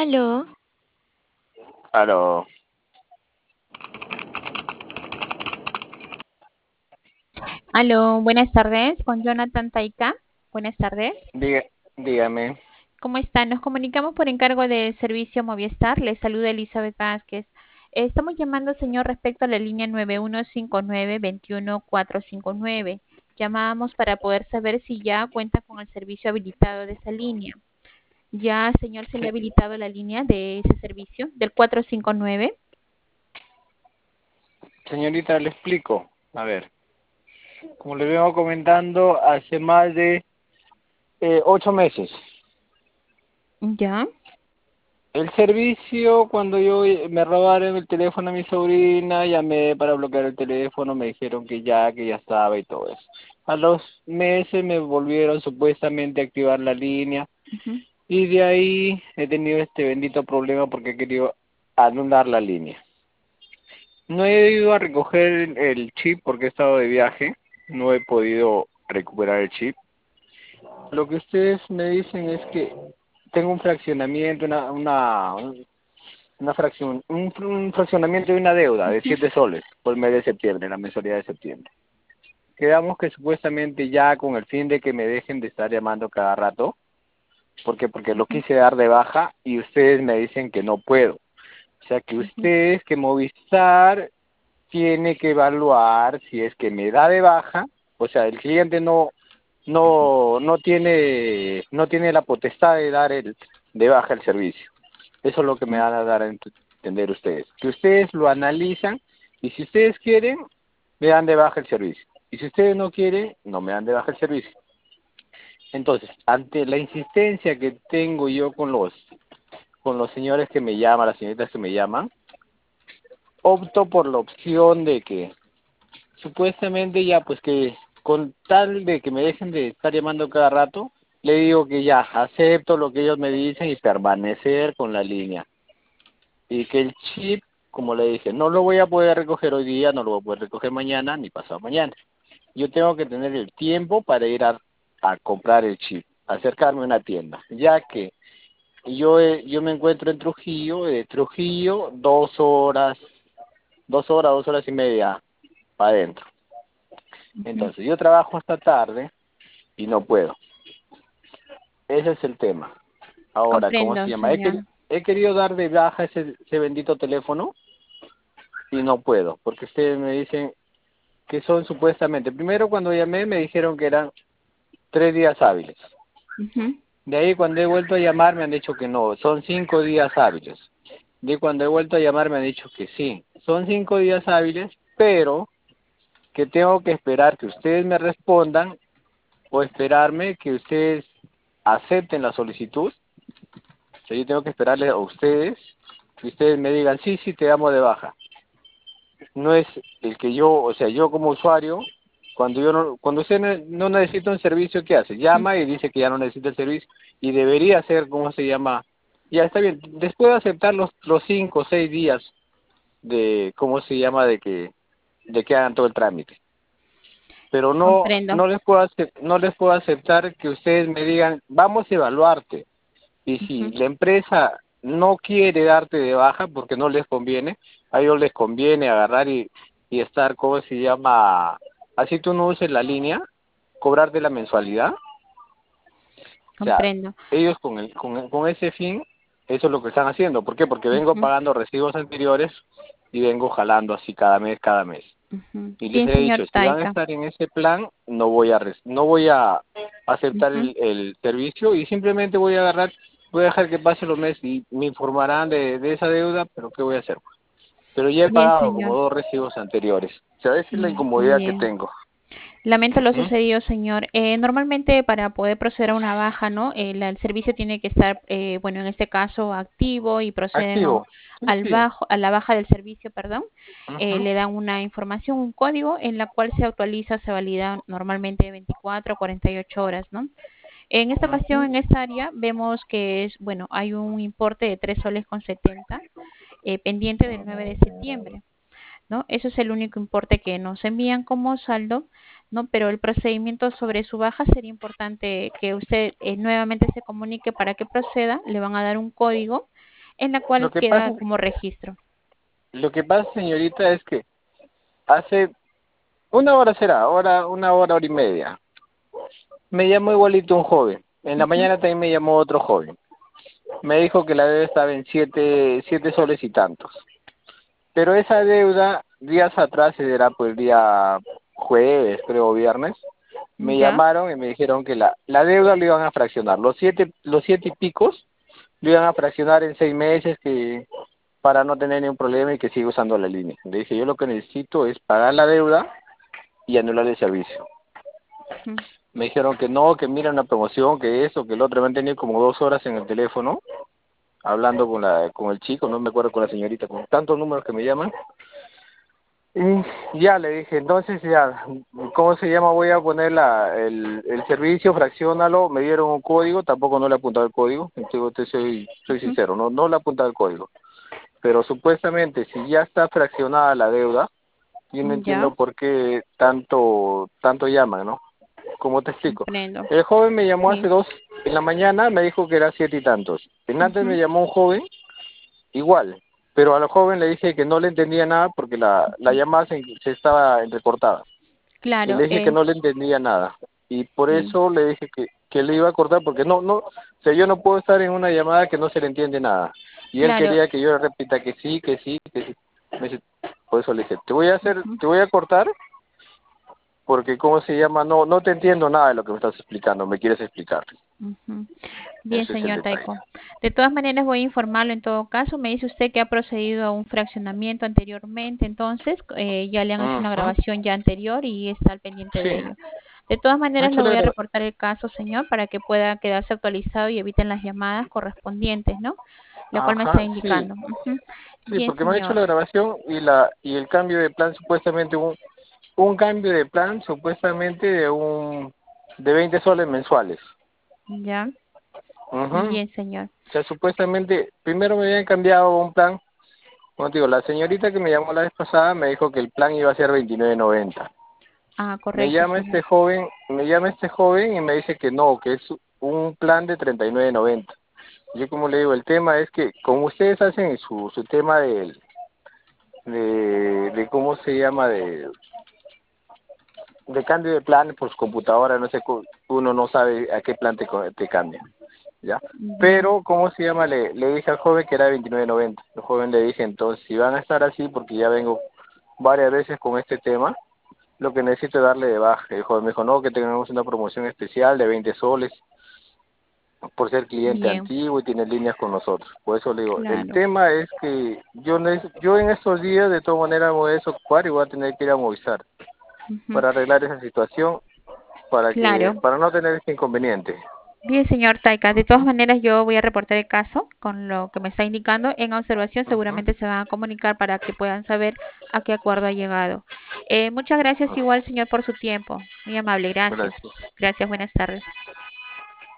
Aló, Aló, Aló, buenas tardes, con Jonathan Taika. Buenas tardes. diga, dígame. ¿Cómo está? Nos comunicamos por encargo del servicio Movistar. Le saluda Elizabeth Vázquez. Estamos llamando, señor, respecto a la línea 9159-21459. Llamábamos para poder saber si ya cuenta con el servicio habilitado de esa línea. ¿Ya, señor, se le ha Se- habilitado la línea de ese servicio, del 459? Señorita, le explico. A ver, como le vengo comentando, hace más de 8 meses. ¿Ya? El servicio, cuando me robaron el teléfono a mi sobrina, llamé para bloquear el teléfono, me dijeron que ya estaba y todo eso. A los meses me volvieron supuestamente a activar la línea Ujú, y de ahí he tenido este bendito problema porque he querido anular la línea. No he ido a recoger el chip porque he estado de viaje, no he podido recuperar el chip. Lo que ustedes me dicen es que tengo un fraccionamiento, una fracción, un fraccionamiento de una deuda de ujú, 7 soles por el mes de septiembre, la mensualidad de septiembre. Quedamos que supuestamente ya con el fin de que me dejen de estar llamando cada rato, porque lo ujú, quise dar de baja y ustedes me dicen que no puedo. O sea que ujú, ustedes, que Movistar tiene que evaluar si es que me da de baja, o sea, el cliente no tiene la potestad de dar el de baja el servicio. Eso es lo que me ujú, van a dar a entender ustedes. Que ustedes lo analizan y si ustedes quieren, me dan de baja el servicio. Y si ustedes no quieren, no me dan de baja el servicio. Entonces, ante la insistencia que tengo yo con los señores que me llaman, las señoritas que me llaman, opto por la opción de que supuestamente ya, pues que con tal de que me dejen de estar llamando cada rato, le digo que ya acepto lo que ellos me dicen y permanecer con la línea. Y que el chip, como le dije, no lo voy a poder recoger hoy día, no lo voy a poder recoger mañana ni pasado mañana. Yo tengo que tener el tiempo para ir a comprar el chip, acercarme a una tienda, ya que yo me encuentro en Trujillo, de Trujillo 2 horas, 2 horas, 2 horas y media para adentro. ujú. Entonces, yo trabajo hasta tarde y no puedo. Ese es el tema. Ahora, ¿cómo Comprendo, se llama? señor. He querido dar de baja ese bendito teléfono y no puedo, porque ustedes me dicen que son supuestamente, primero cuando llamé me dijeron que eran 3 días hábiles. Ujú. De ahí cuando he vuelto a llamar me han dicho que no, son 5 días hábiles. De ahí cuando he vuelto a llamar me han dicho que sí, son 5 días hábiles, pero que tengo que esperar que ustedes me respondan o esperarme que ustedes acepten la solicitud. O sea, yo tengo que esperarle a ustedes que ustedes me digan, sí, sí, te damos de baja. No es el que yo, o sea, yo como usuario, cuando usted no necesita un servicio, ¿qué hace? Llama y dice que ya no necesita el servicio y debería ser, ¿cómo se llama? Ya está bien, después de aceptar los 5 o 6 días de, ¿cómo se llama? De que hagan todo el trámite. Pero Comprendo. no les puedo aceptar que ustedes me digan, vamos a evaluarte. Y si Ujú. la empresa no quiere darte de baja porque no les conviene, a ellos les conviene agarrar y estar, ¿cómo se llama? Así tú no uses la línea, cobrarte la mensualidad. O sea, Comprendo. ellos con ese fin, eso es lo que están haciendo. ¿Por qué? Porque vengo Ujú, pagando recibos anteriores y vengo jalando así cada mes, cada mes. ujú. Y les Bien, he señor dicho, si van a Taika. estar en ese plan, no voy a aceptar Ujú. el servicio y simplemente voy a dejar que pasen los meses y me informarán de esa deuda, pero ¿qué voy a hacer? Pero ya he Bien, pagado como señor. 2 recibos anteriores. O sea, esa es la incomodidad que Bien. tengo. Lamento lo Ujú. sucedido, señor. Normalmente para poder proceder a una baja, ¿no? El servicio tiene que estar, bueno, en este caso activo y proceden Activo. Sí, sí. a la baja del servicio, perdón. Ujú. Le dan una información, un código en la cual se actualiza, se valida normalmente de 24 a 48 horas, ¿no? En esta ocasión, Ujú. en esta área, vemos que es, bueno, hay un importe de 3 soles con 70 pendiente del 9 de septiembre. ¿No? Eso es el único importe que nos envían como saldo, ¿no? Pero el procedimiento sobre su baja sería importante que usted nuevamente se comunique para que proceda. Le van a dar un código en la cual Lo que queda pasa, como registro. lo que pasa, señorita, es que hace una hora será, una hora, hora y media, me llamó igualito un joven. En la Ujú. mañana también me llamó otro joven. Me dijo que la deuda estaba en 7 soles y tantos. Pero esa deuda, días atrás, era pues el día jueves, creo, viernes, me Ya, llamaron y me dijeron que la deuda lo iban a fraccionar. Los siete y picos lo iban a fraccionar en 6 meses, que para no tener ningún problema y que siga usando la línea. Le dije, yo lo que necesito es pagar la deuda y anular el servicio. ujú, Me dijeron que no, que mira una promoción, que eso, que el otro. Me han tenido como 2 horas en el teléfono hablando con el chico, no me acuerdo, con la señorita, con tantos números que me llaman. Y ya le dije, entonces ya, ¿cómo se llama? Voy a poner el servicio, fraccionalo. Me dieron un código, tampoco no le he apuntado el código, soy ujú. sincero, no le he apuntado el código. Pero supuestamente, si ya está fraccionada la deuda, yo no Ya, entiendo por qué tanto llaman, ¿no? ¿Cómo te explico? comprendo. El joven me llamó hace Sí. 2 en la mañana, me dijo que era 7 y tantos. En antes me Ujú, llamó un joven igual, pero al joven le dije que no le entendía nada porque la ujú. llamada se estaba entrecortada. Y Claro, le dije que no le entendía nada. Y por sí, eso le dije que le iba a cortar porque o sea, yo no puedo estar en una llamada que no se le entiende nada. Y él claro. quería que yo le repita que sí, que sí, que sí. Me dice, por eso le dije, Ujú, te voy a cortar porque, ¿cómo se llama? No te entiendo nada de lo que me estás explicando, me quieres explicar. ujú. Bien, Ese es el señor detalle. Taiko. De todas maneras, voy a informarlo en todo caso. Me dice usted que ha procedido a un fraccionamiento anteriormente, entonces ya le han hecho una Ujú. grabación ya anterior y está al pendiente Sí, de ello. De todas me ha maneras, le hecho la voy a gra- reportar el caso, señor, para que pueda quedarse actualizado y eviten las llamadas correspondientes, ¿no? La cual me está Ajá, sí, indicando. Ujú. sí, Bien, porque me han hecho señor. la grabación y el cambio de plan, supuestamente un cambio de plan, supuestamente de 20 soles mensuales. Ya. Ujú. Bien, señor. O sea, supuestamente, primero me habían cambiado un plan. Como te digo, la señorita que me llamó la vez pasada me dijo que el plan iba a ser 29.90. Ah, Me correcto, llama señor. este joven, me llama este joven y me dice que no, que es un plan de 39.90. Yo, como le digo, el tema es que como ustedes hacen su tema de ¿cómo se llama? De cambio de plan por su computadora, no sé, uno no sabe a qué plan te cambia, ¿ya? Bien, Pero, ¿cómo se llama? Le dije al joven que era 29.90. El joven le dije, entonces, si van a estar así, porque ya vengo varias veces con este tema, lo que necesito es darle de baja. El joven me dijo, no, que tenemos una promoción especial de 20 soles por ser cliente bien, antiguo y tiene líneas con nosotros. Por eso le digo, el claro. tema es que yo en estos días de todas maneras me voy a desocupar y voy a tener que ir a Movistar Ujú, para arreglar esa situación, claro. para no tener este inconveniente. Bien, señor Taika. De todas maneras, yo voy a reportar el caso con lo que me está indicando. En observación, Ujú. seguramente se van a comunicar para que puedan saber a qué acuerdo ha llegado. Muchas gracias igual, señor, por su tiempo. Muy amable. Gracias. Gracias. Gracias. Buenas tardes.